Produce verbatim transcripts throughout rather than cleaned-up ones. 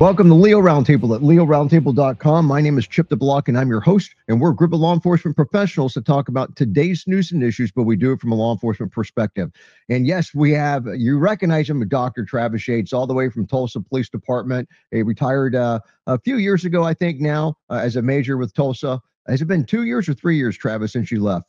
Welcome to Leo Roundtable at leo roundtable dot com. My name is Chip DeBlock, and I'm your host, and we're a group of law enforcement professionals to talk about today's news and issues, but we do it from a law enforcement perspective. And yes, we have, you recognize him, Doctor Travis Yates, all the way from Tulsa Police Department. He retired uh, a few years ago, I think now, uh, as a major with Tulsa. Has it been two years or three years, Travis, since you left?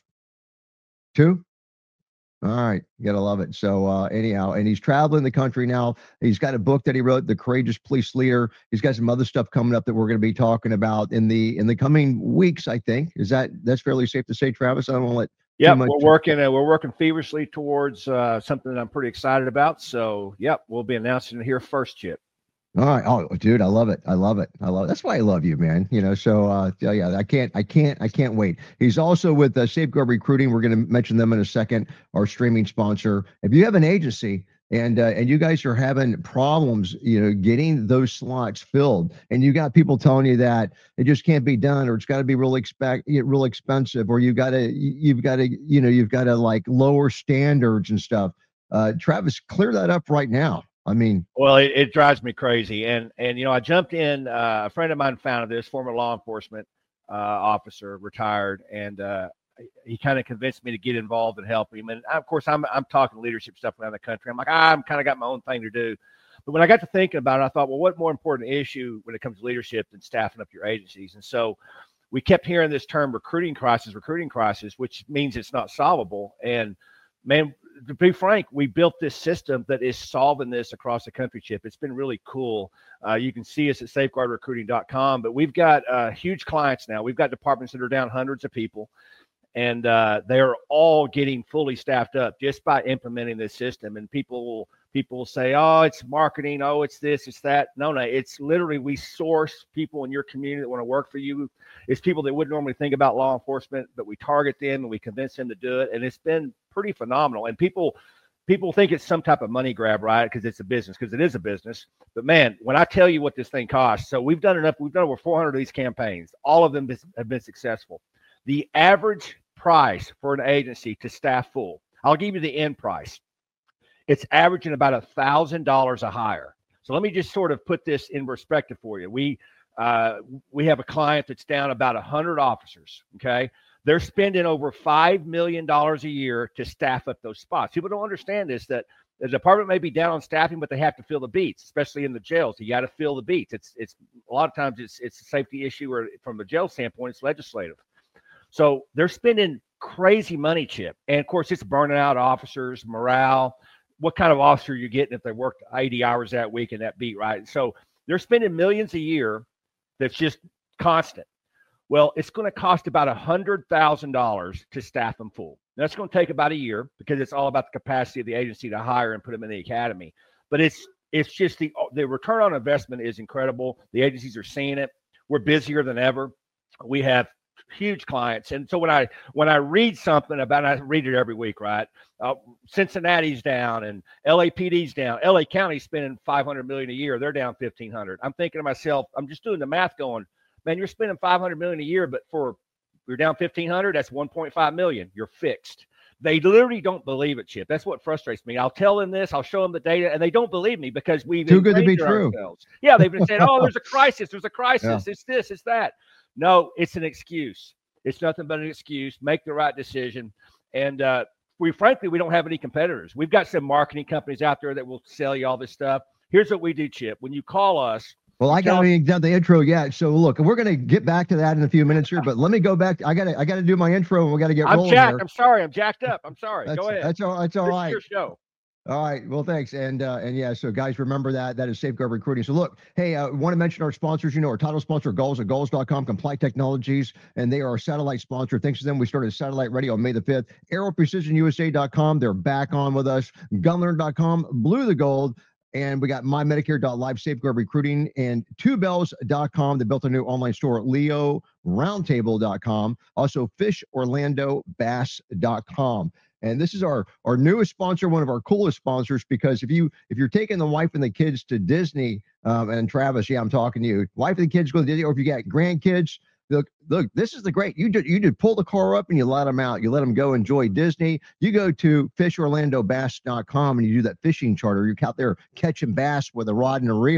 Two? All right. You gotta love it. So uh, anyhow, and he's traveling the country now. He's got a book that he wrote, The Courageous Police Leader. He's got some other stuff coming up that we're going to be talking about in the in the coming weeks, I think. Is that that's fairly safe to say, Travis? I don't want to let Yeah, we're working uh, we're working feverishly towards uh, something that I'm pretty excited about. So yep, we'll be announcing it here first, Chip. All right. Oh, dude, I love it. I love it. I love it. That's why I love you, man. You know, so uh, yeah, I can't, I can't, I can't wait. He's also with uh, Safeguard Recruiting. We're going to mention them in a second, our streaming sponsor. If you have an agency and uh, and you guys are having problems, you know, getting those slots filled, and you got people telling you that it just can't be done, or it's got to be really expect, real expensive, or you got to, you've got to, you know, you've got to like lower standards and stuff. Uh, Travis, clear that up right now. I mean, well, it, it drives me crazy. And, and, you know, I jumped in, uh, a friend of mine founded this, former law enforcement uh, officer, retired, and uh, he kind of convinced me to get involved and help him. And of course, I'm, I'm talking leadership stuff around the country. I'm like, ah, I'm kind of got my own thing to do. But when I got to thinking about it, I thought, well, what more important issue when it comes to leadership than staffing up your agencies? And so we kept hearing this term recruiting crisis, recruiting crisis, which means it's not solvable. And man, to be frank, we built this system that is solving this across the country, Chip. It's been really cool. Uh, you can see us at safeguard recruiting dot com, but we've got uh, huge clients now. We've got departments that are down hundreds of people, and uh, they're all getting fully staffed up just by implementing this system. And people will people will say, oh, it's marketing. Oh, it's this, it's that. No, no, it's literally we source people in your community that want to work for you. It's people that wouldn't normally think about law enforcement, but we target them and we convince them to do it. And it's been pretty phenomenal. And people people think it's some type of money grab, right? Because it's a business, because it is a business. But man, when I tell you what this thing costs, so we've done enough, we've done over four hundred of these campaigns. All of them have been successful. The average price for an agency to staff full, I'll give you the end price. It's averaging about a thousand dollars a hire. So let me just sort of put this in perspective for you. We uh, we have a client that's down about a hundred officers. Okay, they're spending over five million dollars a year to staff up those spots. People don't understand this, that the department may be down on staffing, but they have to fill the beats, especially in the jails. You got to fill the beats. It's it's a lot of times it's it's a safety issue, or from the jail standpoint, it's legislative. So they're spending crazy money, Chip, and of course it's burning out officers, morale. What kind of officer are you getting if they worked eighty hours that week in that beat, right? So they're spending millions a year. That's just constant. Well, it's going to cost about one hundred thousand dollars to staff them full. That's going to take about a year, because it's all about the capacity of the agency to hire and put them in the academy. But it's it's just the the return on investment is incredible. The agencies are seeing it. We're busier than ever. We have huge clients. And so when I when I read something about, I read it every week, right? Uh, Cincinnati's down and L A P D's down. L A County's spending five hundred million dollars a year. They're down fifteen hundred. I'm thinking to myself, I'm just doing the math going, man, you're spending five hundred million dollars a year, but for you're down fifteen hundred, that's one point five million. You're fixed. They literally don't believe it, Chip. That's what frustrates me. I'll tell them this, I'll show them the data, and they don't believe me because we've too good to be true. Ourselves. Yeah, they've been saying, oh, there's a crisis, there's a crisis, yeah. It's this, it's that. No, it's an excuse. It's nothing but an excuse. Make the right decision. And uh, we, frankly, we don't have any competitors. We've got some marketing companies out there that will sell you all this stuff. Here's what we do, Chip. When you call us. Well, I got to done the intro yet. So look, we're going to get back to that in a few minutes here, but let me go back. I got to, I got to do my intro, and we got to get I'm rolling jacked. here. I'm sorry. I'm jacked up. I'm sorry. That's, go ahead. That's all. That's all this right. Is your show. All right. Well, thanks. And uh, and yeah, so guys, remember that. That is Safeguard Recruiting. So look, hey, I uh, want to mention our sponsors. You know, our title sponsor, Gulls at Gulls dot com, Comply Technologies, and they are our satellite sponsor. Thanks to them, we started Satellite Radio on May the fifth. Aero Precision U S A dot com, they're back on with us. Gunlearn dot com, Blue the Gold. And we got my medicare dot live, Safeguard Recruiting, and two bells dot com. They built a new online store at leo roundtable dot com. Also, fish orlando bass dot com. And this is our, our newest sponsor, one of our coolest sponsors, because if you if you're taking the wife and the kids to Disney, um, and Travis, yeah, I'm talking to you, wife and the kids go to Disney, or if you got grandkids, look, look, this is the great. You just you just pull the car up and you let them out. You let them go enjoy Disney. You go to fish orlando bass dot com and you do that fishing charter. You're out there catching bass with a rod and a reel.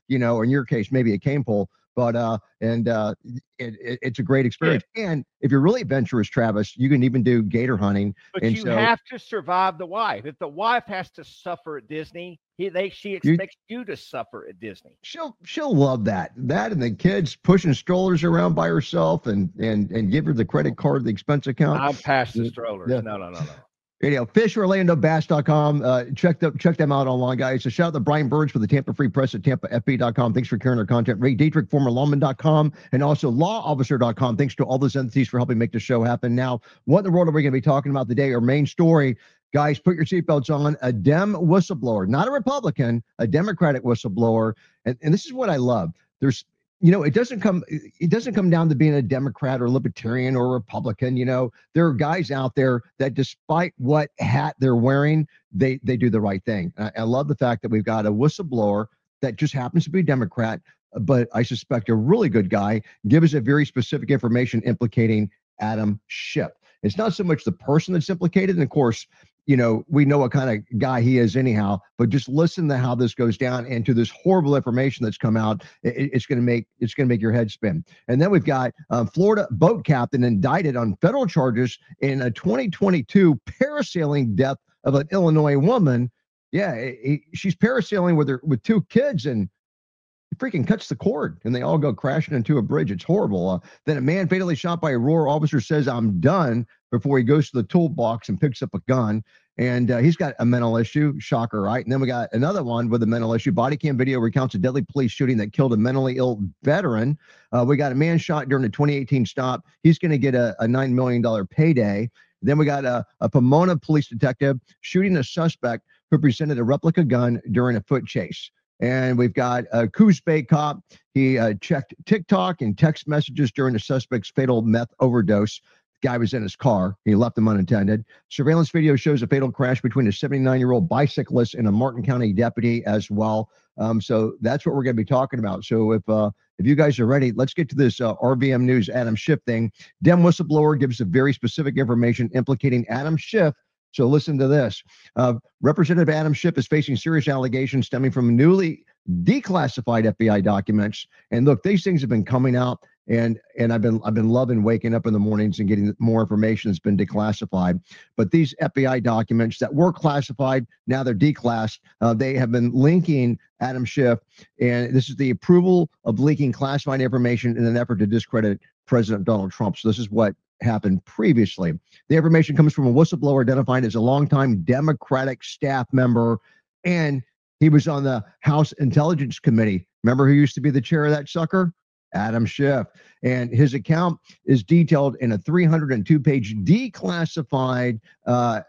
you know, or in your case, maybe a cane pole. But uh, and uh, it, it, it's a great experience. Yeah. And if you're really adventurous, Travis, you can even do gator hunting. But and you so, have to survive the wife. If the wife has to suffer at Disney, he they she expects you, you to suffer at Disney. She'll she'll love that. That and the kids pushing strollers around by herself and and and give her the credit card, the expense account. I'm past the strollers. Yeah. No, no, no, no. You know, fish orlando bass dot com. Uh, check them, check them out online, guys. So shout out to Brian Burns for the Tampa Free Press at tampa f b dot com. Thanks for carrying our content. Ray Dietrich, former lawman dot com, and also law officer dot com. Thanks to all those entities for helping make the show happen. Now, what in the world are we going to be talking about today? Our main story, guys, put your seatbelts on. A Dem whistleblower, not a Republican, a Democratic whistleblower. And, and this is what I love. There's You know, it doesn't come it doesn't come down to being a Democrat or Libertarian or Republican. You know, there are guys out there that despite what hat they're wearing, they they do the right thing. I, I love the fact that we've got a whistleblower that just happens to be a Democrat, but I suspect a really good guy, give us a very specific information implicating Adam Schiff. It's not so much the person that's implicated, and of course, you know, we know what kind of guy he is anyhow, but just listen to how this goes down and to this horrible information that's come out. It, it's going to make, it's going to make your head spin. And then we've got uh, Florida boat captain indicted on federal charges in a twenty twenty-two parasailing death of an Illinois woman. Yeah. It, it, she's parasailing with her, with two kids, and he freaking cuts the cord and they all go crashing into a bridge. It's horrible. Uh, then a man fatally shot by a Aurora officer says, "I'm done," before he goes to the toolbox and picks up a gun. And uh, he's got a mental issue. Shocker, right? And then we got another one with a mental issue. Body cam video recounts a deadly police shooting that killed a mentally ill veteran. Uh, we got a man shot during the twenty eighteen stop. He's going to get a, a nine million dollars payday. Then we got a, a Pomona police detective shooting a suspect who presented a replica gun during a foot chase. And we've got a Coos Bay cop. He uh, checked TikTok and text messages during the suspect's fatal meth overdose. The guy was in his car. He left them unattended. Surveillance video shows a fatal crash between a seventy-nine-year-old bicyclist and a Martin County deputy as well. Um, so that's what we're going to be talking about. So if uh, if you guys are ready, let's get to this uh, R V M News Adam Schiff thing. Dem whistleblower gives a very specific information implicating Adam Schiff. So listen to this. Uh, Representative Adam Schiff is facing serious allegations stemming from newly declassified F B I documents. And look, these things have been coming out, and and I've been I've been loving waking up in the mornings and getting more information that's been declassified. But these F B I documents that were classified, now they're declassed. Uh, they have been linking Adam Schiff, and this is the approval of leaking classified information in an effort to discredit President Donald Trump. So this is what happened previously. The information comes from a whistleblower identified as a longtime Democratic staff member, and he was on the House Intelligence Committee. Remember who used to be the chair of that sucker? Adam Schiff. And his account is detailed in a three hundred two page declassified uh,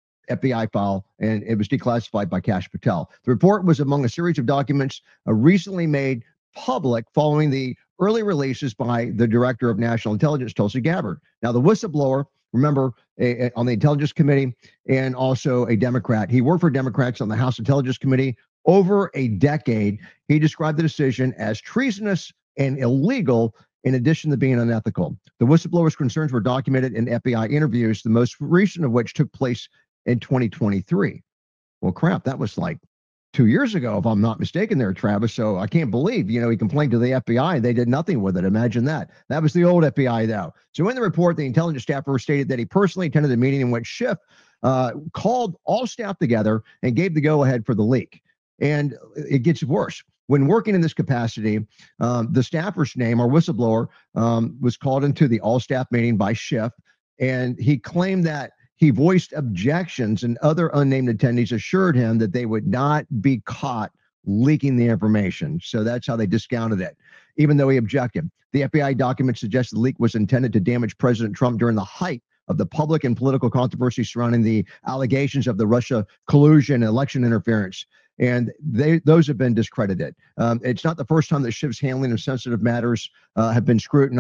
F B I file, and it was declassified by Kash Patel. The report was among a series of documents uh, recently made public following the early releases by the Director of National Intelligence, Tulsi Gabbard. Now, the whistleblower, remember, a, a, on the Intelligence Committee and also a Democrat. He worked for Democrats on the House Intelligence Committee over a decade. He described the decision as treasonous and illegal, in addition to being unethical. The whistleblower's concerns were documented in F B I interviews, the most recent of which took place in twenty twenty-three. Well, crap, that was like two years ago, if I'm not mistaken there, Travis. So I can't believe, you know, he complained to the F B I and they did nothing with it. Imagine that. That was the old F B I, though. So in the report, the intelligence staffer stated that he personally attended a meeting in which Schiff uh, called all staff together and gave the go-ahead for the leak. And it gets worse. When working in this capacity, um, the staffer's name, or whistleblower, um, was called into the all-staff meeting by Schiff, and he claimed that he voiced objections, and other unnamed attendees assured him that they would not be caught leaking the information. So that's how they discounted it, even though he objected. The F B I document suggests the leak was intended to damage President Trump during the height of the public and political controversy surrounding the allegations of the Russia collusion and election interference. And they those have been discredited. Um, it's not the first time that Schiff's handling of sensitive matters uh, have been scrutinized.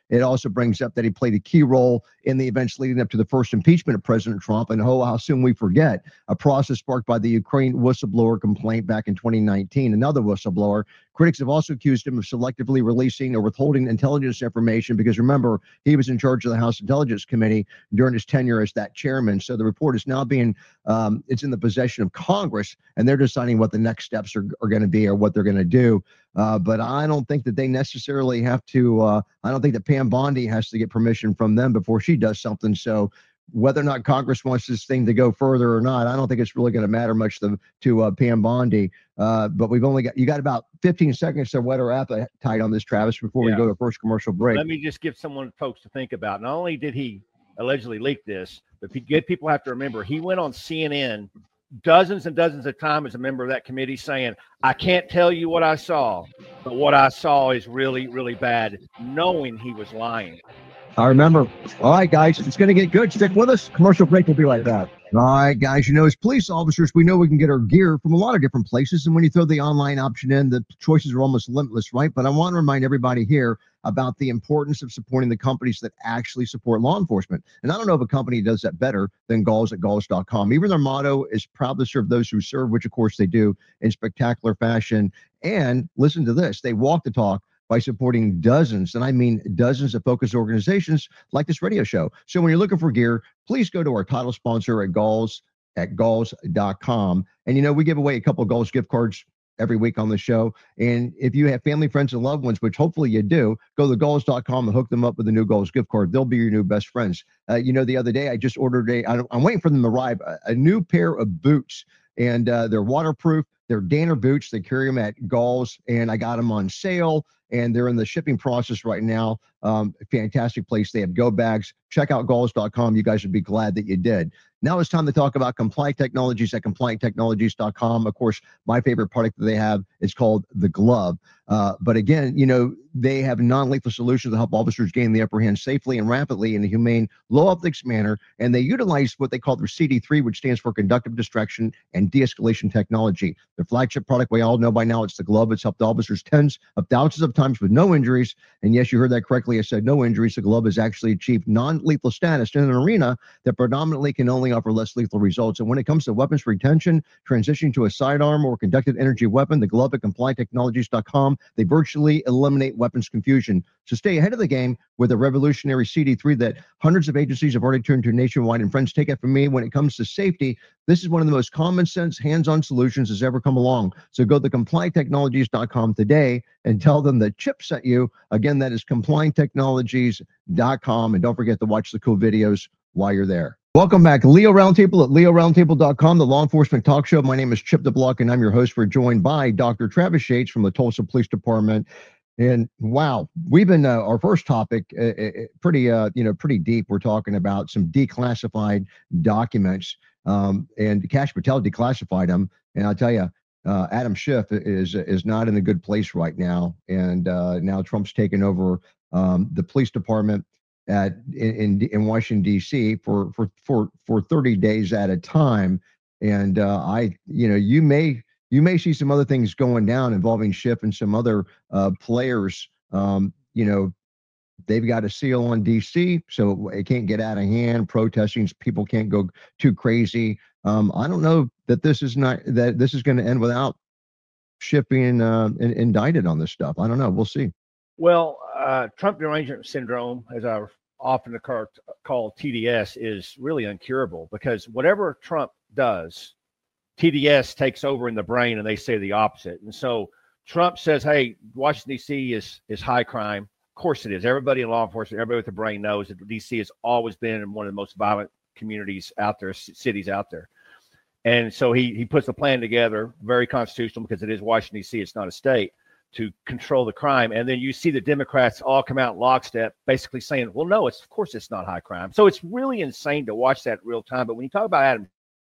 It also brings up that he played a key role in the events leading up to the first impeachment of President Trump. And oh, how soon we forget a process sparked by the Ukraine whistleblower complaint back in twenty nineteen. Another whistleblower. Critics have also accused him of selectively releasing or withholding intelligence information because, remember, he was in charge of the House Intelligence Committee during his tenure as that chairman. So the report is now being, um, it's in the possession of Congress, and they're deciding what the next steps are, are going to be or what they're going to do. Uh, but I don't think that they necessarily have to, uh, I don't think that Pam Bondi has to get permission from them before she does something. So whether or not Congress wants this thing to go further or not, I don't think it's really going to matter much to, to uh, Pam Bondi. Uh, but we've only got, you got about fifteen seconds to whet our appetite on this, Travis, before Yeah. we go to first commercial break. Let me just give someone folks to think about. Not only did he allegedly leak this, but people have to remember he went on C N N dozens and dozens of times as a member of that committee saying, I can't tell you what I saw, but what I saw is really, really bad, knowing he was lying. I remember. All right, guys, it's going to get good. Stick with us. Commercial break will be like that. All right, guys, you know, as police officers, we know we can get our gear from a lot of different places. And when you throw the online option in, the choices are almost limitless, right? But I want to remind everybody here about the importance of supporting the companies that actually support law enforcement. And I don't know if a company does that better than Galls at Galls dot com. Even their motto is proud to serve those who serve, which of course they do in spectacular fashion. And listen to this, they walk the talk by supporting dozens, and I mean dozens of focused organizations like this radio show. So when you're looking for gear, please go to our title sponsor at Galls at Galls dot com. And you know, we give away a couple of Galls gift cards every week on the show. And if you have family, friends, and loved ones, which hopefully you do, go to Galls dot com and hook them up with a new Galls gift card. They'll be your new best friends. Uh, you know, the other day I just ordered a, I, I'm waiting for them to arrive, a, a new pair of boots. And uh, they're waterproof. They're Danner boots. They carry them at Galls, and I got them on sale, and they're in the shipping process right now. Um, fantastic place. They have go bags. Check out Galls dot com. You guys would be glad that you did. Now it's time to talk about Compliant Technologies at Compliant Technologies dot com. Of course, my favorite product that they have is called the Glove. Uh, but again, you know, they have non-lethal solutions to help officers gain the upper hand safely and rapidly in a humane, low-optics manner. And they utilize what they call their C D three, which stands for Conductive Distraction and De-escalation Technology. Their flagship product, we all know by now, it's the Glove. It's helped officers tens of thousands of times with no injuries. And yes, you heard that correctly. I said no injuries. The Glove has actually achieved non-lethal status in an arena that predominantly can only offer less lethal results. And when it comes to weapons retention, transitioning to a sidearm or conducted energy weapon, the Glove at Compliant Technologies dot com, they virtually eliminate weapons confusion. So stay ahead of the game with a revolutionary C D three that hundreds of agencies have already turned to nationwide. And friends, take it from me, when it comes to safety, this is one of the most common sense, hands-on solutions that's ever come along. So go to Compliant Technologies dot com today and tell them that Chip sent you. Again, that is Compliant Technologies dot com. And don't forget to watch the cool videos while you're there. Welcome back. Leo Roundtable at Leo Roundtable dot com, the law enforcement talk show. My name is Chip DeBlock, and I'm your host. We're joined by Doctor Travis Shates from the Tulsa Police Department. And wow, we've been, uh, our first topic, uh, uh, pretty, uh, you know, pretty deep. We're talking about some declassified documents, um, and Kash Patel declassified them. And I'll tell you, uh, Adam Schiff is, is not in a good place right now. And uh, now Trump's taken over um, the police department at in in Washington D C for for for for thirty days at a time. And uh, I, you know, you may you may see some other things going down involving Schiff and some other uh, players. Um, you know, they've got a seal on D C, so it can't get out of hand. Protesting, people can't go too crazy. Um, I don't know that this is not that this is going to end without Schiff being uh, in, indicted on this stuff. I don't know. We'll see. Well, uh, Trump derangement syndrome, as I often call T D S, is really incurable because whatever Trump does, T D S takes over in the brain, and they say the opposite. And so Trump says, "Hey, Washington D C is is high crime." Of course, it is. Everybody in law enforcement, everybody with a brain knows that D C has always been one of the most violent communities out there, cities out there. And so he he puts a plan together, very constitutional because it is Washington D C. It's not a state, to control the crime. And then you see the Democrats all come out in lockstep, basically saying, well, no, it's of course it's not high crime. So it's really insane to watch that real time. But when you talk about Adam,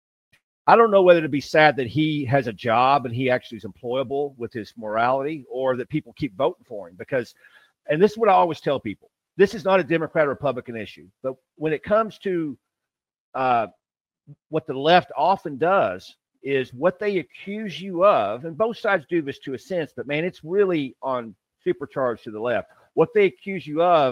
I don't know whether to be sad that he has a job and he actually is employable with his morality, or that people keep voting for him. Because, and this is what I always tell people, this is not a Democrat or Republican issue. But when it comes to uh, what the left often does, is what they accuse you of, and both sides do this to a sense, but man, it's really on supercharged to the left. What they accuse you of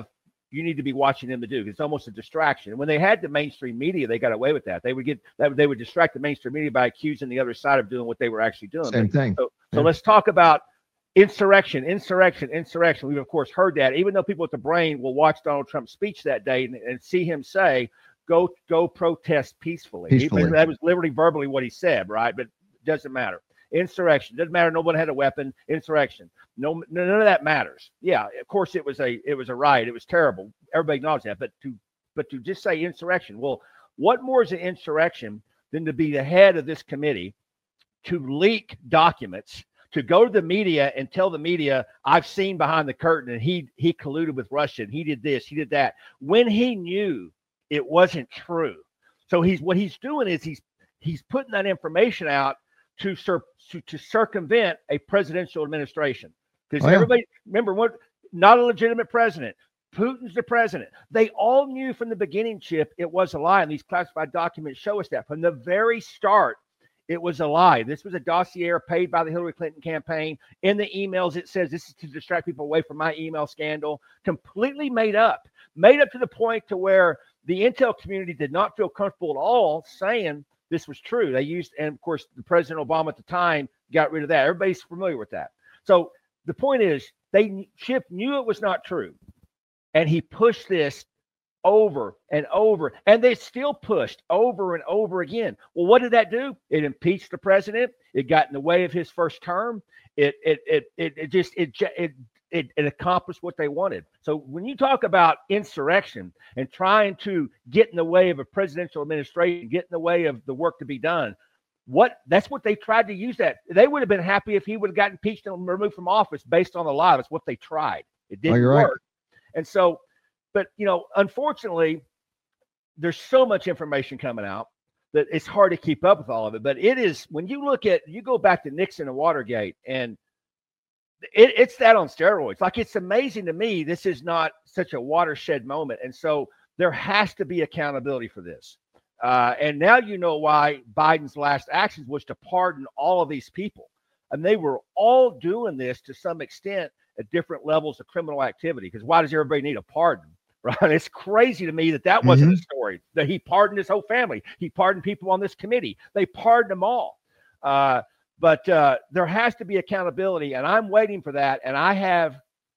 you need to be watching them to do. It's almost a distraction. And when they had the mainstream media, they got away with that. They would get that they would distract the mainstream media by accusing the other side of doing what they were actually doing. Same but, thing. So, yeah. so let's talk about insurrection, insurrection, insurrection. We've of course heard that. Even though people with the brain will watch Donald Trump's speech that day and, and see him say, "Go, go, protest peacefully." Peacefully. He, that was literally verbally what he said, right? But it doesn't matter. Insurrection doesn't matter. No one had a weapon. Insurrection. No, none of that matters. Yeah, of course it was a it was a riot. It was terrible. Everybody acknowledged that. But to but to just say insurrection, well, what more is an insurrection than to be the head of this committee, to leak documents, to go to the media and tell the media, I've seen behind the curtain and he he colluded with Russia and he did this, he did that, when he knew it wasn't true. So he's what he's doing is he's he's putting that information out to cir- to, to circumvent a presidential administration. Because oh, yeah. everybody, remember, what? Not a legitimate president. Putin's the president. They all knew from the beginning, Chip, it was a lie. And these classified documents show us that. From the very start, it was a lie. This was a dossier paid by the Hillary Clinton campaign. In the emails, it says this is to distract people away from my email scandal. Completely made up. Made up to the point to where the intel community did not feel comfortable at all saying this was true. They used, and of course, the President Obama at the time got rid of that. Everybody's familiar with that. So the point is, they Chip knew it was not true, and he pushed this over and over, and they still pushed over and over again. Well, what did that do? It impeached the president. It got in the way of his first term. It it it it, it just it, it it it accomplished what they wanted. So when you talk about insurrection and trying to get in the way of a presidential administration, get in the way of the work to be done, what that's what they tried to use that. They would have been happy if he would have gotten impeached and removed from office based on the lie. That's what they tried. It didn't oh, you're work. Right. And so, but you know, unfortunately, there's so much information coming out that it's hard to keep up with all of it. But it is, when you look at, you go back to Nixon and Watergate, and it, it's that on steroids. Like, it's amazing to me this is not such a watershed moment. And so there has to be accountability for this. Uh, and now you know why Biden's last actions was to pardon all of these people. And they were all doing this to some extent at different levels of criminal activity. Because why does everybody need a pardon? Right? It's crazy to me that that wasn't mm-hmm. a story, that he pardoned his whole family. He pardoned people on this committee. They pardoned them all. Uh, but uh, there has to be accountability, and I'm waiting for that. And I have,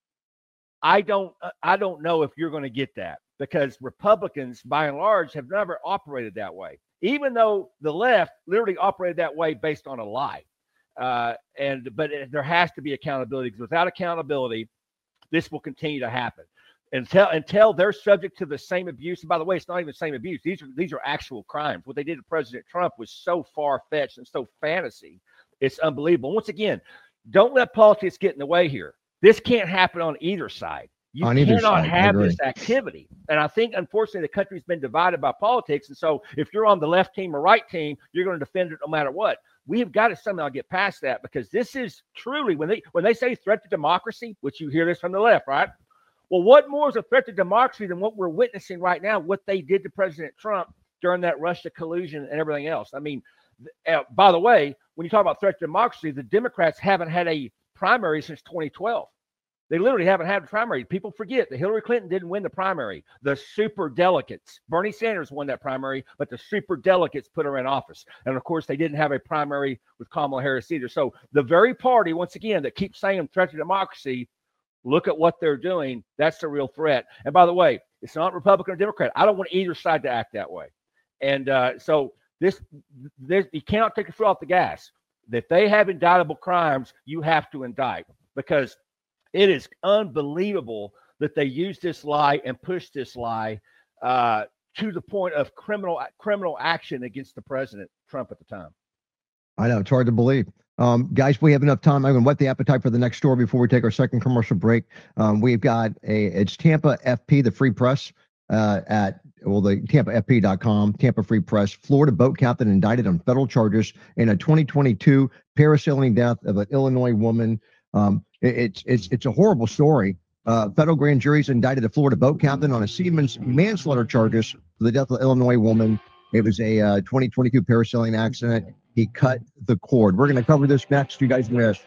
I don't, I don't know if you're going to get that, because Republicans, by and large, have never operated that way, even though the left literally operated that way based on a lie. Uh, and but it, there has to be accountability, because without accountability, this will continue to happen until until they're subject to the same abuse. And by the way, it's not even the same abuse. These are these are actual crimes. What they did to President Trump was so far-fetched and so fantasy. It's unbelievable. Once again, don't let politics get in the way here. This can't happen on either side. You on either cannot side, have this activity. And I think, unfortunately, the country's been divided by politics. And so if you're on the left team or right team, you're going to defend it no matter what. We have got to somehow get past that, because this is truly, when they when they say threat to democracy, which you hear this from the left, right? Well, what more is a threat to democracy than what we're witnessing right now, what they did to President Trump during that Russia collusion and everything else? I mean, uh, by the way, when you talk about threat to democracy, the Democrats haven't had a primary since twenty twelve. They literally haven't had a primary. People forget that Hillary Clinton didn't win the primary. The super delegates, Bernie Sanders won that primary, but the super delegates put her in office. And of course, they didn't have a primary with Kamala Harris either. So the very party, once again, that keeps saying threat to democracy, look at what they're doing. That's the real threat. And by the way, it's not Republican or Democrat. I don't want either side to act that way. And uh, so this, this, you cannot take the foot off the gas. If they have indictable crimes, you have to indict, because it is unbelievable that they use this lie and push this lie uh, to the point of criminal criminal action against the president, Trump, at the time. I know, it's hard to believe. Um, guys, we have enough time. I'm going to whet the appetite for the next story before we take our second commercial break. Um, we've got a, it's Tampa F P, the Free Press, uh, at, well, the Tampa F P dot com, Tampa Free Press. Florida boat captain indicted on federal charges in a twenty twenty-two parasailing death of an Illinois woman. Um, it, it's it's it's a horrible story. Uh, federal grand juries indicted a Florida boat captain on a seaman's manslaughter charges for the death of an Illinois woman. It was a uh, twenty twenty-two parasailing accident. He cut the cord. We're going to cover this next. You guys are going to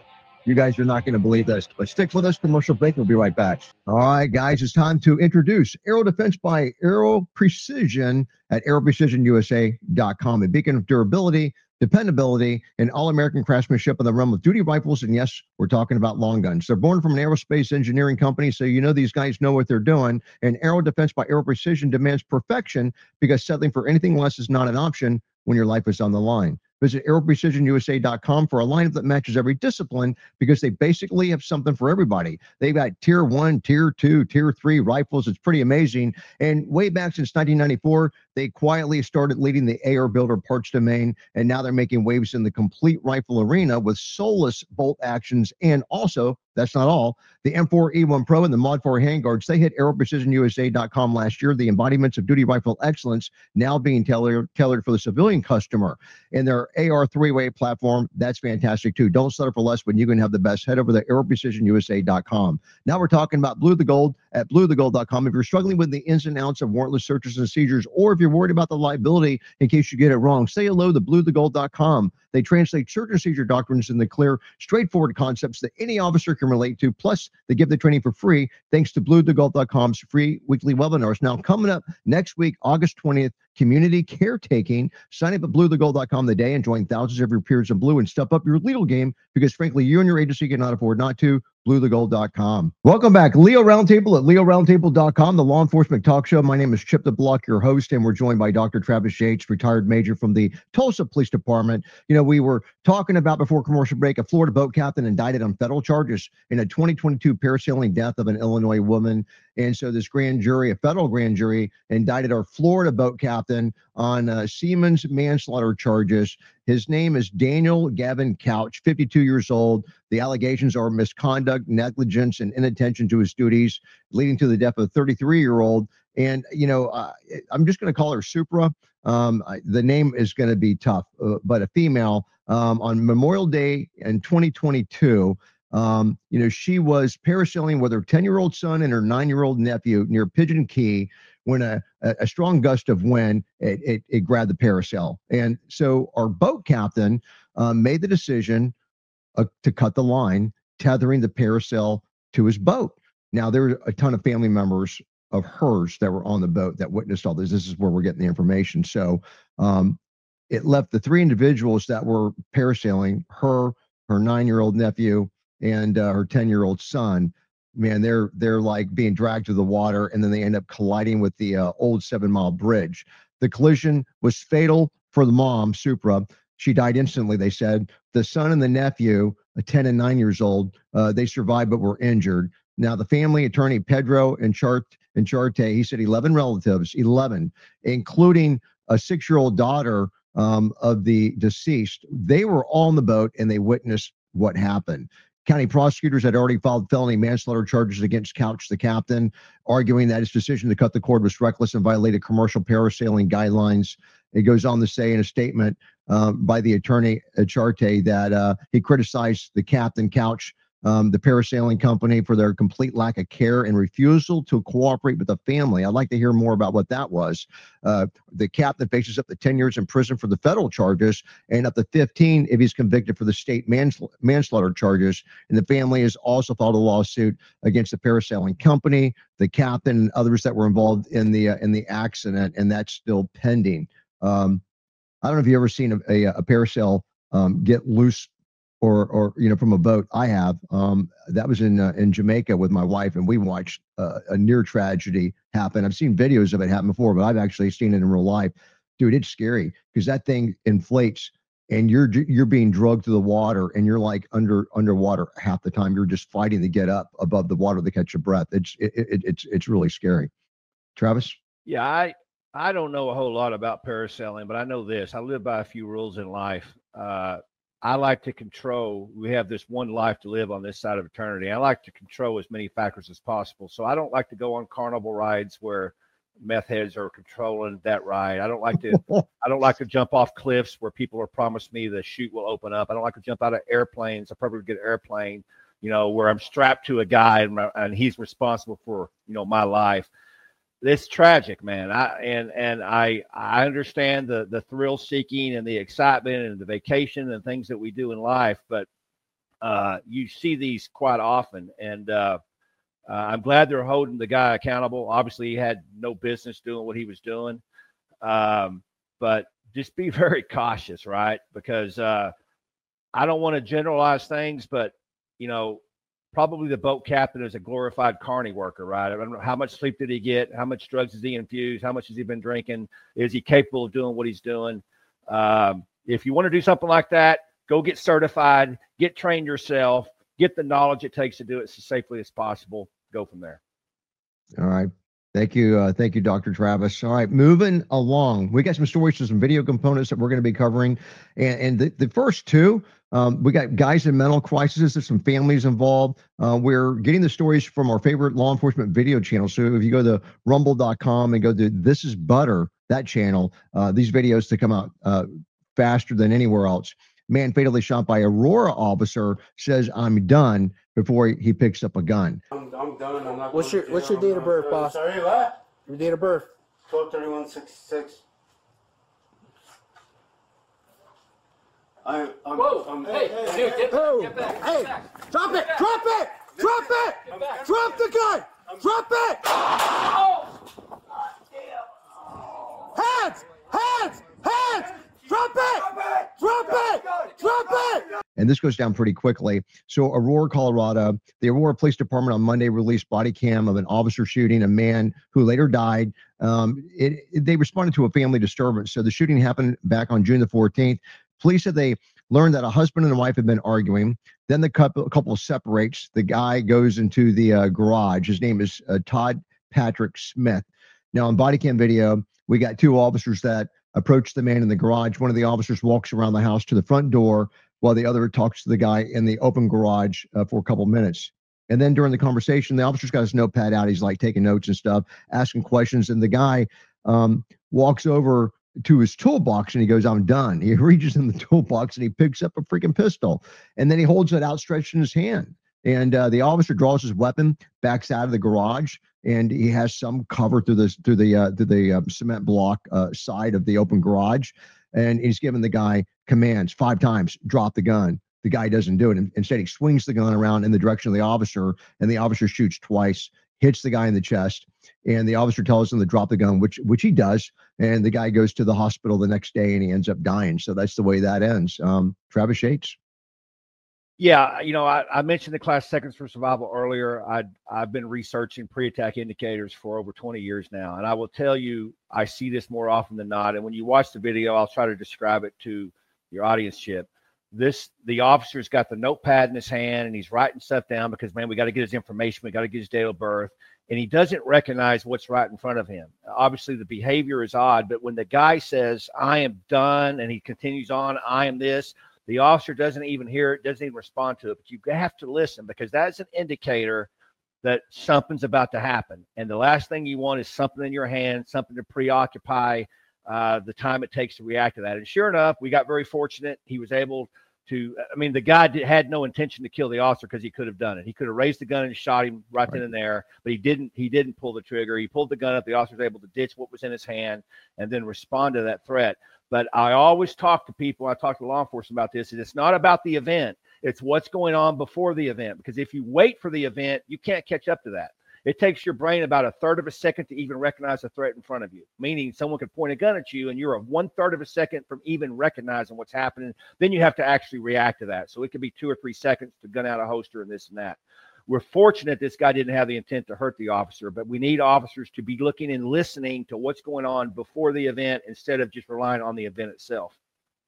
You guys are not going to believe this, but stick with us. Commercial break. We'll be right back. All right, guys, it's time to introduce Aero Defense by Aero Precision at aero precision u s a dot com, a beacon of durability, dependability, and all-American craftsmanship in the realm of duty rifles. And yes, we're talking about long guns. They're born from an aerospace engineering company, so you know these guys know what they're doing. And Aero Defense by Aero Precision demands perfection because settling for anything less is not an option when your life is on the line. Visit aero precision u s a dot com for a lineup that matches every discipline because they basically have something for everybody. They've got tier one, tier two, tier three rifles. It's pretty amazing. And way back since nineteen ninety-four, they quietly started leading the A R builder parts domain, and now they're making waves in the complete rifle arena with soulless bolt actions. And also, that's not all, the M four E one Pro and the Mod four handguards, they hit aero precision u s a dot com last year, the embodiments of duty rifle excellence now being tailored, tailored for the civilian customer. And their A R three-way platform, that's fantastic too. Don't settle for less when you can have the best. Head over to aero precision u s a dot com. Now we're talking about Blue the Gold at blue the gold dot com. If you're struggling with the ins and outs of warrantless searches and seizures, or if you're worried about the liability in case you get it wrong, say hello to blue the gold dot com. They translate search and seizure doctrines into clear, straightforward concepts that any officer can relate to. Plus, they give the training for free thanks to blue the gold dot com's free weekly webinars. Now, coming up next week, August twentieth, community caretaking. Sign up at blue the gold dot com today and join thousands of your peers in blue and step up your legal game because, frankly, you and your agency cannot afford not to. blue the gold dot com. Welcome back. Leo Roundtable at leo roundtable dot com, the law enforcement talk show. My name is Chip the Block, your host, and we're joined by Doctor Travis Yates, retired major from the Tulsa Police Department. You know, we were talking about before commercial break, a Florida boat captain indicted on federal charges in a twenty twenty-two parasailing death of an Illinois woman. And so this grand jury, a federal grand jury, indicted our Florida boat captain on uh, Siemens manslaughter charges. His name is Daniel Gavin Couch, fifty-two years old. The allegations are misconduct, negligence, and inattention to his duties, leading to the death of a thirty-three-year-old. And, you know, uh, I'm just going to call her Supra. Um, I, the name is going to be tough, uh, but a female. Um, on Memorial Day in twenty twenty-two, um, you know, she was parasailing with her ten-year-old son and her nine-year-old nephew near Pigeon Key when a, a, a strong gust of wind, it, it, it grabbed the parasail. And so our boat captain um, made the decision uh, to cut the line, tethering the parasail to his boat. Now, there were a ton of family members of hers that were on the boat that witnessed all this. This is where we're getting the information. So um, it left the three individuals that were parasailing, her, her nine-year-old nephew, and uh, her ten-year-old son. Man, they're they're like being dragged to the water, and then they end up colliding with the uh, old Seven Mile Bridge. The collision was fatal for the mom, Supra. She died instantly, they said. The son and the nephew, a ten and nine years old, uh, they survived but were injured. Now, the family attorney, Pedro Enchart, Encharte, he said eleven relatives, eleven, including a six-year-old daughter um, of the deceased. They were all on the boat, and they witnessed what happened. County prosecutors had already filed felony manslaughter charges against Couch, the captain, arguing that his decision to cut the cord was reckless and violated commercial parasailing guidelines. It goes on to say in a statement um, by the attorney Charte that uh, he criticized the captain, Couch, um, the parasailing company, for their complete lack of care and refusal to cooperate with the family. I'd like to hear more about what that was. Uh, the captain faces up to ten years in prison for the federal charges and up to fifteen if he's convicted for the state mansla- manslaughter charges. And the family has also filed a lawsuit against the parasailing company, the captain, and others that were involved in the uh, in the accident, and that's still pending. Um, I don't know if you've ever seen a, a, a parasail um, get loose or, or, you know, from a boat. I have. Um, that was in uh, in Jamaica with my wife, and we watched uh, a near tragedy happen. I've seen videos of it happen before, but I've actually seen it in real life. Dude, it's scary because that thing inflates, and you're you're being drugged to the water, and you're like under underwater half the time. You're just fighting to get up above the water to catch your breath. It's it, it, it's it's really scary. Travis? Yeah, I I don't know a whole lot about parasailing, but I know this. I live by a few rules in life. Uh, I like to control. We have this one life to live on this side of eternity. I like to control as many factors as possible. So I don't like to go on carnival rides where meth heads are controlling that ride. I don't like to. I don't like to jump off cliffs where people are promised me the chute will open up. I don't like to jump out of airplanes. I probably get an airplane, you know, where I'm strapped to a guy and, and he's responsible for, you know, my life. It's tragic, man. I and and I I understand the the thrill seeking and the excitement and the vacation and things that we do in life, but Uh, you see these quite often, and uh, uh, I'm glad they're holding the guy accountable. Obviously, he had no business doing what he was doing, um, but just be very cautious, right? Because uh, I don't want to generalize things, but you know, probably the boat captain is a glorified carny worker, right? I don't know how much sleep did he get, how much drugs has he infused, how much has he been drinking, is he capable of doing what he's doing? Um, if you want to do something like that, go get certified, get trained yourself, get the knowledge it takes to do it as safely as possible. Go from there. All right. Thank you. Uh, thank you, Doctor Travis. All right. Moving along. We got some stories to some video components that we're going to be covering. And, and the, the first two, um, we got guys in mental crisis. There's some families involved. Uh, we're getting the stories from our favorite law enforcement video channel. So if you go to rumble dot com and go to This Is Butter, that channel, uh, these videos to come out uh, faster than anywhere else. Man fatally shot by Aurora officer says, I'm done, before he, he picks up a gun. I'm, I'm done. I'm not What's going your to What's jail. your date I'm of not birth, good. boss? Sorry, what? Your date of birth? twelve thirty-one sixty-six. I, I'm, Whoa! I'm, Hey, hey, dude, hey, get, Oh, get back! hey, Get back! drop it! Get Drop it! Drop it! back! Drop the gun! Drop it! Oh! Hands! Hands! Hands! Drop it! Drop it! Drop it! And this goes down pretty quickly. So Aurora, Colorado, the Aurora Police Department on Monday released body cam of an officer shooting a man who later died. Um, it, it, they responded to a family disturbance. So the shooting happened back on June the fourteenth. Police said they learned that a husband and a wife had been arguing. Then the couple, couple separates. The guy goes into the uh, garage. His name is uh, Todd Patrick Smith. Now, on body cam video, we got two officers that approach the man in the garage. One of the officers walks around the house to the front door while the other talks to the guy in the open garage uh, for a couple minutes. And then during the conversation, the officer's got his notepad out. He's like taking notes and stuff, asking questions. And the guy um, walks over to his toolbox and he goes, I'm done. He reaches in the toolbox and he picks up a freaking pistol. And then he holds it outstretched in his hand. And uh, the officer draws his weapon, backs out of the garage, and he has some cover through this through the uh, through the uh, cement block uh, side of the open garage. And he's giving the guy commands five times, drop the gun. The guy doesn't do it. Instead, he swings the gun around in the direction of the officer, and the officer shoots twice, hits the guy in the chest, and the officer tells him to drop the gun, which which he does. And the guy goes to the hospital the next day, and he ends up dying. So that's the way that ends. Um, Travis Yates. Yeah, you know, I, I mentioned the class Seconds for Survival earlier. I, I've been researching pre-attack indicators for over twenty years now, and I will tell you, I see this more often than not. And when you watch the video, I'll try to describe it to your audience, Chip. This, the officer's got the notepad in his hand, and he's writing stuff down because, man, we got to get his information. We got to get his date of birth. And he doesn't recognize what's right in front of him. Obviously, the behavior is odd, but when the guy says, I am done, and he continues on, I am this, the officer doesn't even hear it, doesn't even respond to it, but you have to listen because that's an indicator that something's about to happen. And the last thing you want is something in your hand, something to preoccupy uh, the time it takes to react to that. And sure enough, we got very fortunate. He was able to, I mean, the guy did, had no intention to kill the officer because he could have done it. He could have raised the gun and shot him right, right then and there, but he didn't, he didn't pull the trigger. He pulled the gun up. The officer was able to ditch what was in his hand and then respond to that threat. But I always talk to people, I talk to law enforcement about this, and it's not about the event. It's what's going on before the event. Because if you wait for the event, you can't catch up to that. It takes your brain about a third of a second to even recognize a threat in front of you, meaning someone could point a gun at you and you're a one third of a second from even recognizing what's happening. Then you have to actually react to that. So it could be two or three seconds to gun out a holster and this and that. We're fortunate this guy didn't have the intent to hurt the officer, but we need officers to be looking and listening to what's going on before the event instead of just relying on the event itself.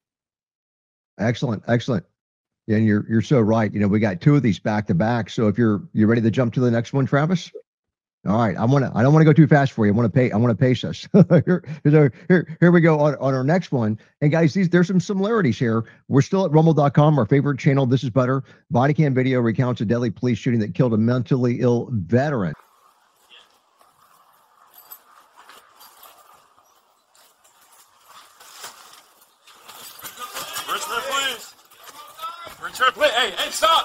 Excellent, excellent. And you're you're so right. You know, we got two of these back to back. So if you're you're ready to jump to the next one, Travis. All right, I want to. I don't want to go too fast for you. I want to pay. I want to pace us. here, here, here we go on, on our next one. And guys, these there's some similarities here. We're still at rumble dot com, our favorite channel. This is Butter. Body cam video recounts a deadly police shooting that killed a mentally ill veteran. Richmond, please. Richmond, please. Hey, hey, stop.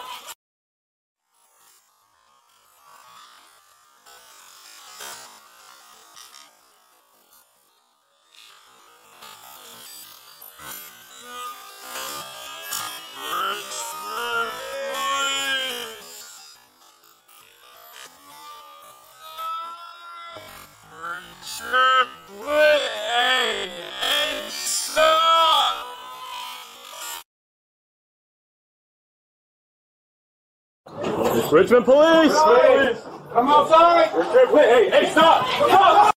Richmond. Richmond police! Come outside! Hey, hey, stop! Stop!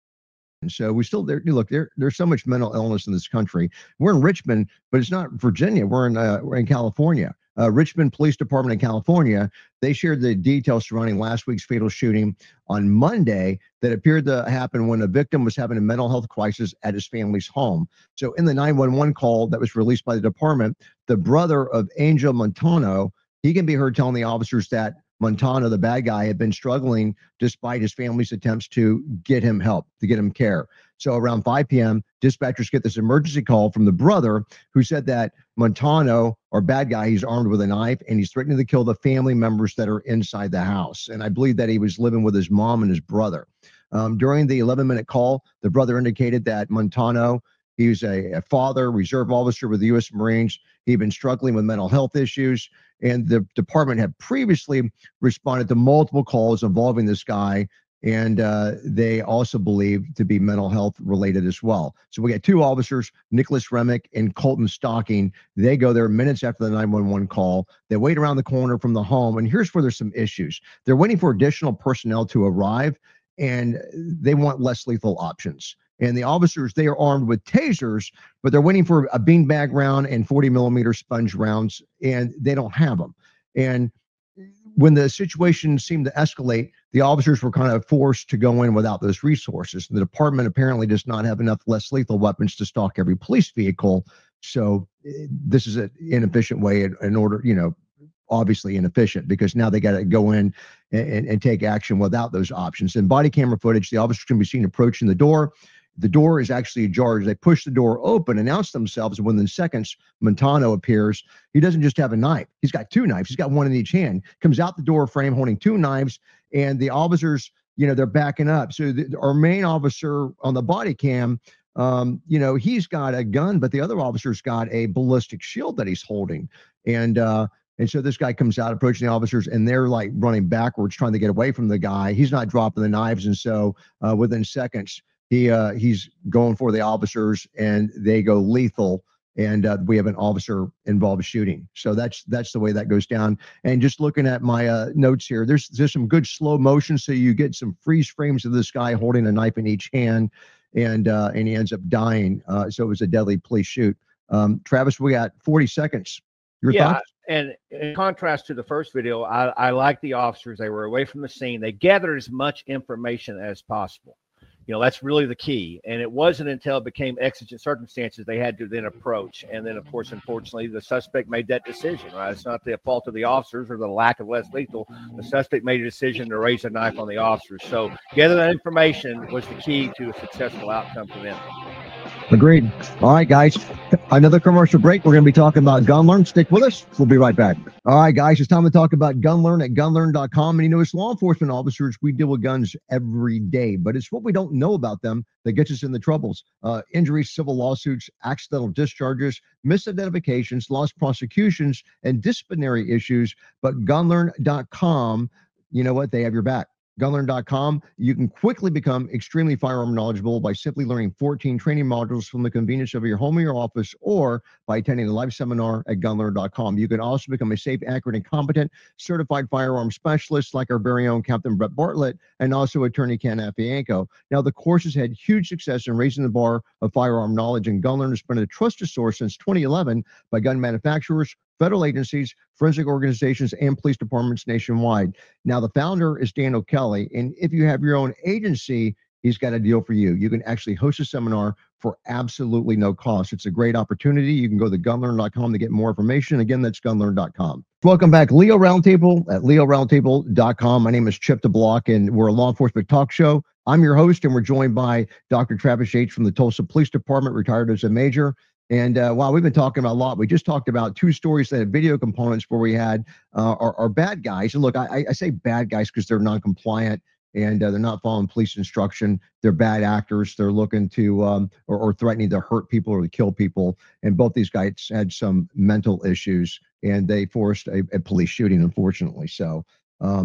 And so we still there. Look, there there's so much mental illness in this country. We're in Richmond, but it's not Virginia. We're in uh, we're in California. Uh, Richmond Police Department in California. They shared the details surrounding last week's fatal shooting on Monday that appeared to happen when a victim was having a mental health crisis at his family's home. So in the nine one one call that was released by the department, the brother of Angel Montano, he can be heard telling the officers that Montano, the bad guy, had been struggling despite his family's attempts to get him help, to get him care. So around five p.m., dispatchers get this emergency call from the brother who said that Montano, or bad guy, he's armed with a knife and he's threatening to kill the family members that are inside the house. And I believe that he was living with his mom and his brother. Um, during the eleven-minute call, the brother indicated that Montano, he was a, a father, reserve officer with the U S Marines. He'd been struggling with mental health issues, and the department had previously responded to multiple calls involving this guy, and uh, they also believed to be mental health related as well. So we got two officers, Nicholas Remick and Colton Stocking. They go there minutes after the nine one one call. They wait around the corner from the home, and here's where there's some issues. They're waiting for additional personnel to arrive, and they want less lethal options. And the officers, they are armed with tasers, but they're waiting for a beanbag round and forty millimeter sponge rounds, and they don't have them. And when the situation seemed to escalate, the officers were kind of forced to go in without those resources. The department apparently does not have enough less lethal weapons to stalk every police vehicle. So this is an inefficient way in, in order, you know, obviously inefficient, because now they got to go in and, and take action without those options. In body camera footage, the officers can be seen approaching the door. The door is actually ajar. They push the door open, announce themselves, and within seconds, Montano appears. He doesn't just have a knife. He's got two knives. He's got one in each hand. Comes out the door frame holding two knives, and the officers, you know, they're backing up. So the, our main officer on the body cam, um, you know, he's got a gun, but the other officer's got a ballistic shield that he's holding. And, uh, And so this guy comes out approaching the officers, and they're like running backwards, trying to get away from the guy. He's not dropping the knives. And so uh, within seconds, he uh, he's going for the officers, and they go lethal. And uh, we have an officer involved shooting. So that's that's the way that goes down. And just looking at my uh, notes here, there's there's some good slow motion, so you get some freeze frames of this guy holding a knife in each hand, and uh, and he ends up dying. Uh, so it was a deadly police shoot. Um, Travis, we got forty seconds. Your yeah, thoughts? And in contrast to the first video, I, I like the officers. They were away from the scene. They gathered as much information as possible. You know, that's really the key. And it wasn't until it became exigent circumstances they had to then approach. And then, of course, unfortunately, the suspect made that decision, right? It's not the fault of the officers or the lack of less lethal. The suspect made a decision to raise a knife on the officers. So gather that information was the key to a successful outcome for them. Agreed. All right, guys. Another commercial break. We're going to be talking about GunLearn. Stick with us. We'll be right back. All right, guys. It's time to talk about GunLearn at gun learn dot com. And you know, as law enforcement officers, we deal with guns every day, but it's what we don't know about them that gets us in the troubles. Uh, injuries, civil lawsuits, accidental discharges, misidentifications, lost prosecutions, and disciplinary issues. But gun learn dot com, you know what? They have your back. gun learn dot com, you can quickly become extremely firearm knowledgeable by simply learning fourteen training modules from the convenience of your home or your office, or by attending a live seminar at gun learn dot com. You can also become a safe, accurate, and competent certified firearm specialist like our very own Captain Brett Bartlett and also attorney Ken Afianco. Now, the course has had huge success in raising the bar of firearm knowledge, and GunLearn has been a trusted source since twenty eleven by gun manufacturers, federal agencies, forensic organizations, and police departments nationwide. Now, the founder is Dan O'Kelly, and if you have your own agency, he's got a deal for you. You can actually host a seminar for absolutely no cost. It's a great opportunity. You can go to gun learn dot com to get more information. Again, that's gun learn dot com. Welcome back, Leo Roundtable at leo roundtable dot com. My name is Chip DeBlock, and we're a law enforcement talk show. I'm your host, and we're joined by Doctor Travis Yates from the Tulsa Police Department, retired as a major. And uh, wow, we've been talking about a lot. We just talked about two stories that had video components where we had uh, our, our bad guys. And look, I, I say bad guys because they're non-compliant and uh, they're not following police instruction. They're bad actors. They're looking to um, or, or threatening to hurt people or to kill people. And both these guys had some mental issues, and they forced a, a police shooting, unfortunately. So um,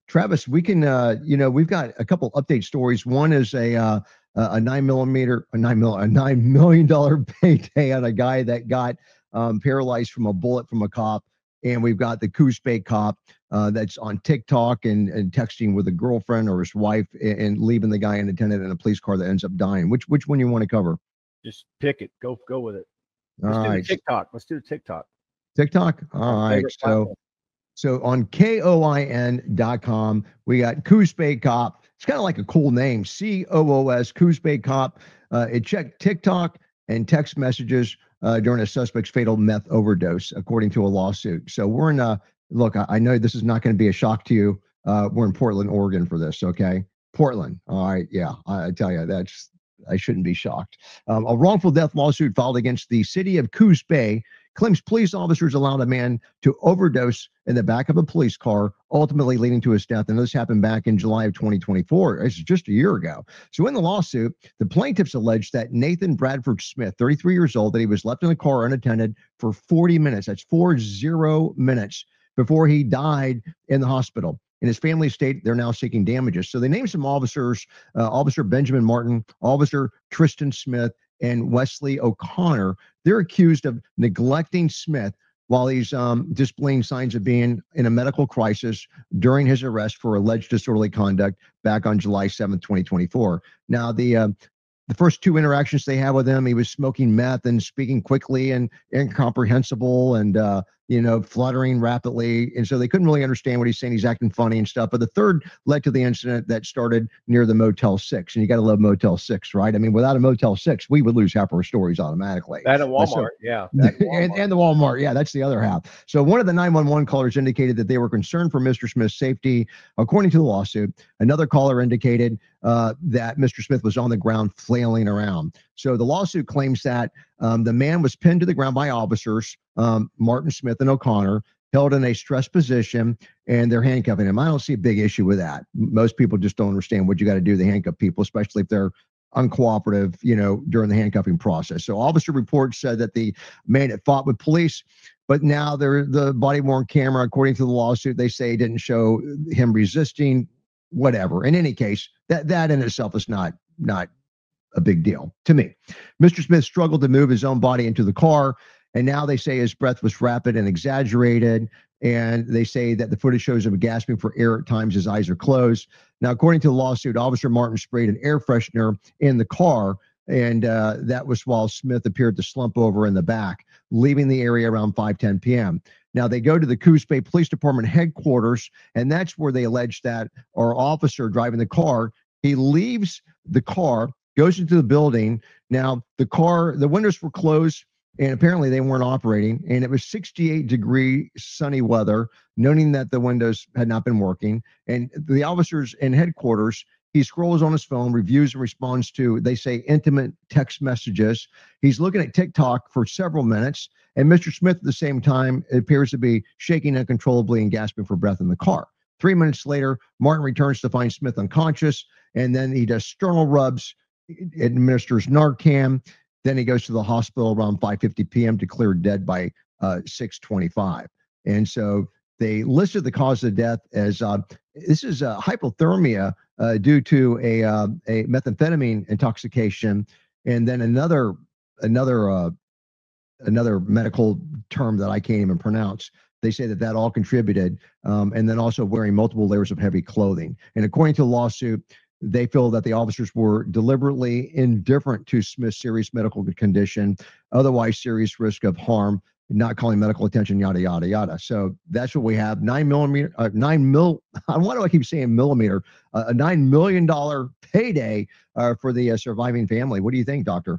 Travis, we can, uh, you know, we've got a couple update stories. One is a uh, a nine millimeter, a nine mil, a nine million dollar payday on a guy that got um, paralyzed from a bullet from a cop, and we've got the Coos Bay cop uh, that's on TikTok and and texting with a girlfriend or his wife and, and leaving the guy unattended in a police car that ends up dying. Which which one you want to cover? Just pick it. Go go with it. All Let's do right, the TikTok. Let's do the TikTok. TikTok. All Our right, favorite so. platform. So on K O I N dot com, we got Coos Bay Cop. It's kind of like a cool name, C O O S, Coos Bay Cop. Uh, it checked TikTok and text messages uh, during a suspect's fatal meth overdose, according to a lawsuit. So we're in a, look, I, I know this is not going to be a shock to you. Uh, we're in Portland, Oregon for this, okay? Portland. All right, yeah, I, I tell you, that's, I shouldn't be shocked. Um, a wrongful death lawsuit filed against the city of Coos Bay claims police officers allowed a man to overdose in the back of a police car, ultimately leading to his death. And this happened back in July of twenty twenty-four. It's just a year ago. So in the lawsuit, the plaintiffs alleged that Nathan Bradford Smith, thirty-three years old, that he was left in the car unattended for forty minutes. That's four zero minutes before he died in the hospital. In his family estate, they're now seeking damages. So they named some officers, uh, Officer Benjamin Martin, Officer Tristan Smith, and Wesley O'Connor. They're accused of neglecting Smith while he's um, displaying signs of being in a medical crisis during his arrest for alleged disorderly conduct back on July seventh, twenty twenty-four. Now, the uh, the first two interactions they had with him, he was smoking meth and speaking quickly and incomprehensible and, uh, you know, fluttering rapidly. And so they couldn't really understand what he's saying. He's acting funny and stuff. But the third led to the incident that started near the Motel six. And you got to love Motel six, right? I mean, without a Motel six, we would lose half our stories automatically. That at Walmart, So- yeah. that at and, Walmart. and the Walmart. Yeah, that's the other half. So one of the nine one one callers indicated that they were concerned for Mister Smith's safety. According to the lawsuit, another caller indicated uh, that Mister Smith was on the ground flailing around. So the lawsuit claims that um, the man was pinned to the ground by officers, um, Martin Smith and O'Connor, held in a stressed position, and they're handcuffing him. I don't see a big issue with that. Most people just don't understand what you got to do to handcuff people, especially if they're uncooperative, you know, during the handcuffing process. So officer reports said that the man had fought with police, but now they're, the body worn camera, according to the lawsuit, they say didn't show him resisting, whatever. In any case, that, that in itself is not, not a big deal to me. Mister Smith struggled to move his own body into the car, and now they say his breath was rapid and exaggerated. And they say that the footage shows him gasping for air at times. His eyes are closed. Now, according to the lawsuit, Officer Martin sprayed an air freshener in the car, and uh, that was while Smith appeared to slump over in the back, leaving the area around five ten p.m. Now, they go to the Coos Bay Police Department headquarters, and that's where they allege that our officer driving the car, he leaves the car, goes into the building. Now, the car, the windows were closed, and apparently they weren't operating, and it was sixty-eight degree sunny weather, noting that the windows had not been working. And the officers in headquarters, he scrolls on his phone, reviews and responds to, they say, intimate text messages. He's looking at TikTok for several minutes, and Mister Smith at the same time appears to be shaking uncontrollably and gasping for breath in the car. Three minutes later, Martin returns to find Smith unconscious, and then he does sternal rubs, administers Narcan. Then he goes to the hospital around five fifty p.m. declared dead by uh, six twenty-five. And so they listed the cause of death as uh, this is uh, hypothermia uh, due to a uh, a methamphetamine intoxication, and then another another uh, another medical term that I can't even pronounce. They say that that all contributed, um, and then also wearing multiple layers of heavy clothing. And according to the lawsuit, they feel that the officers were deliberately indifferent to Smith's serious medical condition, otherwise serious risk of harm, not calling medical attention, yada, yada, yada. So that's what we have. Nine millimeter, uh, nine mil, why do I keep saying millimeter? Uh, a nine million dollars payday uh, for the uh, surviving family. What do you think, Doctor?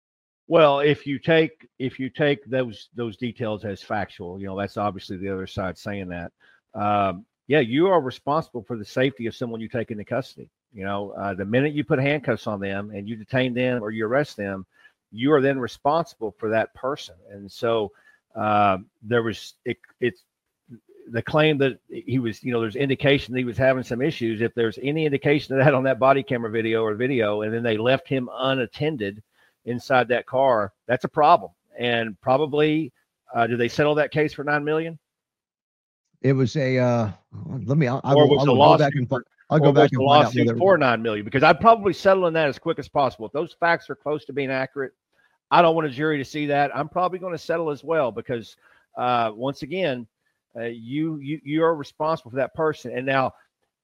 Well, if you take if you take those those details as factual, you know, that's obviously the other side saying that. Um, yeah, you are responsible for the safety of someone you take into custody. You know, uh, the minute you put handcuffs on them and you detain them or you arrest them, you are then responsible for that person. And so uh, there was it, it's the claim that he was, you know, there's indication that he was having some issues. If there's any indication of that on that body camera video or video, and then they left him unattended inside that car, that's a problem. And probably, uh, did they settle that case for nine million? it was a. Uh, let me. I'll, I Or will, was I the will go back lawsuit and. for- fi- I'll or go was back the and find out lawsuit whether. for nine million? Because I'd probably settle on that as quick as possible. If those facts are close to being accurate, I don't want a jury to see that. I'm probably going to settle as well because, uh, once again, uh, you you you are responsible for that person. And now,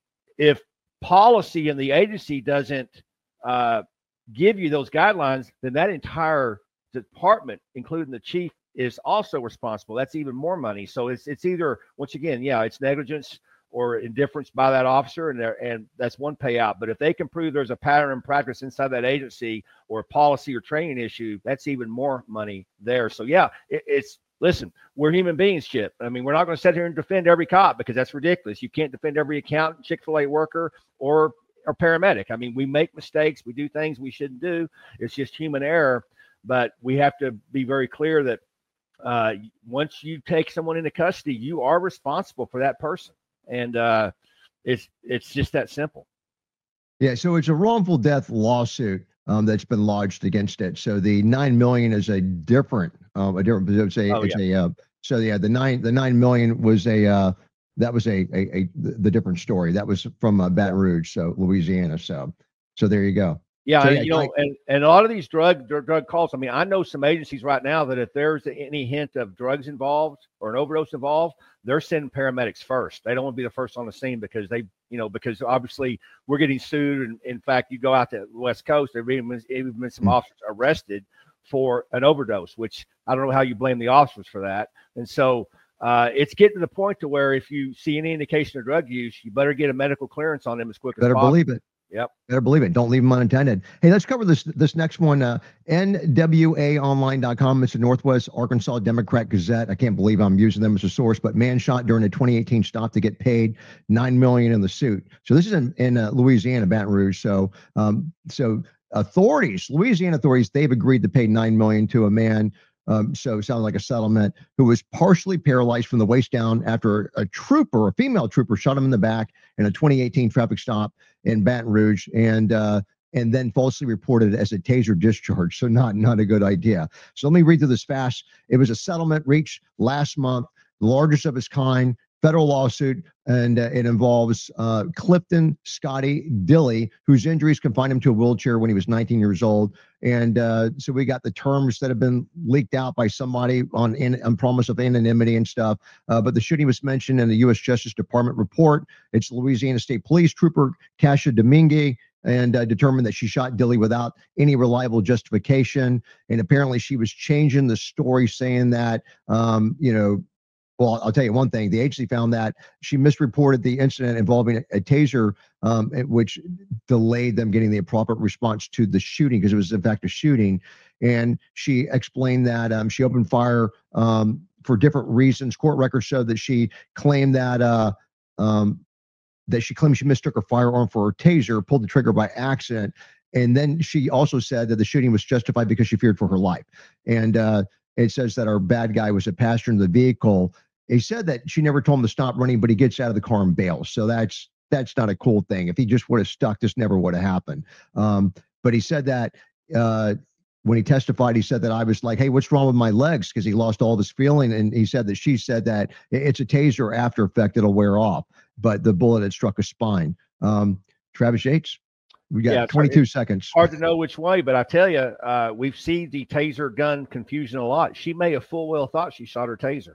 if policy and the agency doesn't uh, give you those guidelines, then that entire department, including the chief, is also responsible. That's even more money. So it's it's either, once again, yeah, it's negligence or indifference by that officer, and there and that's one payout. But if they can prove there's a pattern and practice inside that agency or a policy or training issue, that's even more money there. So yeah, it, it's listen, we're human beings, Chip. I mean, we're not going to sit here and defend every cop because that's ridiculous. You can't defend every accountant, Chick-fil-A worker, or or paramedic. I mean, we make mistakes, we do things we shouldn't do. It's just human error. But we have to be very clear that uh, once you take someone into custody, you are responsible for that person. And uh, it's it's just that simple. Yeah, so it's a wrongful death lawsuit um, that's been lodged against it. So the nine million is a different, um, a different. It's a, Oh, it's yeah. a. Uh, so yeah, the nine, the nine million was a. Uh, that was a, a, a the different story. That was from uh, Baton Rouge, so Louisiana. So, so there you go. Yeah, So, and, yeah, you know, like- and, and a lot of these drug drug drug calls. I mean, I know some agencies right now that if there's any hint of drugs involved or an overdose involved, they're sending paramedics first. They don't want to be the first on the scene because they, you know, because obviously we're getting sued. And in fact, you go out to the West Coast, there have even, even been some Mm. officers arrested for an overdose, which I don't know how you blame the officers for that. And so uh, it's getting to the point to where if you see any indication of drug use, you better get a medical clearance on them as quick as Better possible. believe it. Yep. Better believe it. Don't leave them unattended. Hey, let's cover this this next one. Uh, N W A online dot com. It's the Northwest Arkansas Democrat Gazette. I can't believe I'm using them as a source, but man shot during a twenty eighteen stop to get paid nine million dollars in the suit. So this is in, in uh, Louisiana, Baton Rouge. So um, so authorities, Louisiana authorities, they've agreed to pay nine million dollars to a man. Um, so it sounds like a settlement, who was partially paralyzed from the waist down after a trooper, a female trooper, shot him in the back in a twenty eighteen traffic stop in Baton Rouge, and uh, and then falsely reported it as a taser discharge. So not not a good idea. So let me read through this fast. It was a settlement reached last month, the largest of its kind, federal lawsuit, and uh, it involves uh, Clifton Scotty Dilly, whose injuries confined him to a wheelchair when he was nineteen years old. And uh, so we got the terms that have been leaked out by somebody on, in, on promise of anonymity and stuff. Uh, but the shooting was mentioned in the U S Justice Department report. It's Louisiana State Police Trooper Kasha Domingue, and uh, determined that she shot Dilly without any reliable justification. And apparently she was changing the story, saying that, um, you know, well, I'll tell you one thing. The agency found that she misreported the incident involving a, a taser, um, which delayed them getting the appropriate response to the shooting, because it was in fact a shooting. And she explained that um, she opened fire um, for different reasons. Court records showed that she claimed that uh, um, that she claimed she mistook her firearm for her taser, pulled the trigger by accident. And then she also said that the shooting was justified because she feared for her life. And uh, it says that our bad guy was a passenger in the vehicle. He said that she never told him to stop running, but he gets out of the car and bails. So that's that's not a cool thing. If he just would have stuck, this never would have happened. Um, but he said that uh, when he testified, he said that I was like, hey, what's wrong with my legs? Because he lost all this feeling. And he said that she said that it's a taser after effect. It'll wear off. But the bullet had struck his spine. Um, Travis Yates, we got Yeah, twenty-two seconds. Hard to know which way, but I tell you, uh, we've seen the taser gun confusion a lot. She may have full well thought she shot her taser.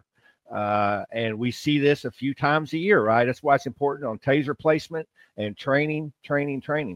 Uh, and we see this a few times a year, right? That's why it's important on taser placement and training, training, training.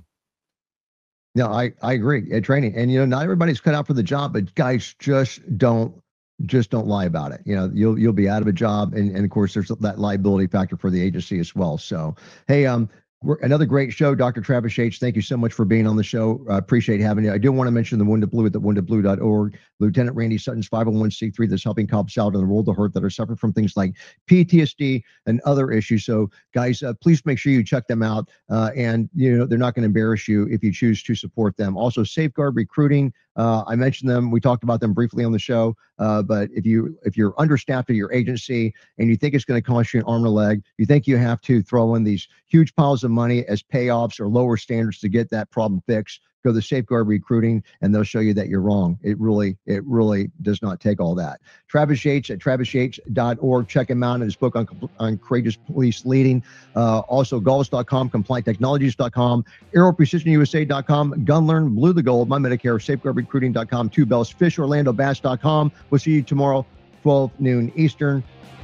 No, I, I agree. And training. And, you know, not everybody's cut out for the job, but guys just don't just don't lie about it. You know, you'll you'll be out of a job. And, and of course, there's that liability factor for the agency as well. So, hey, um, we're, another great show, Doctor Travis Yates. Thank you so much for being on the show. I uh, appreciate having you. I do want to mention the Wounded Blue at the wounded blue dot org. Lieutenant Randy Sutton's five oh one c three that's helping cops out in the world of hurt that are suffering from things like P T S D and other issues. So, guys, uh, please make sure you check them out. Uh, and, you know, they're not going to embarrass you if you choose to support them. Also, Safeguard Recruiting. Uh, I mentioned them. We talked about them briefly on the show. Uh, but if you if you're understaffed at your agency and you think it's going to cost you an arm and a leg, you think you have to throw in these huge piles of of money as payoffs or lower standards to get that problem fixed, go to Safeguard Recruiting, and they'll show you that you're wrong. It really, it really does not take all that. Travis Yates at travis yates dot org. Check him out in his book on, on courageous police leading. Uh, also, galls dot com, compliant technologies dot com, aero precision u s a dot com, Gunlearn, Blue the Gold, My Medicare, safeguard recruiting dot com, Two Bells, fish orlando bass dot com. We'll see you tomorrow, twelve noon Eastern.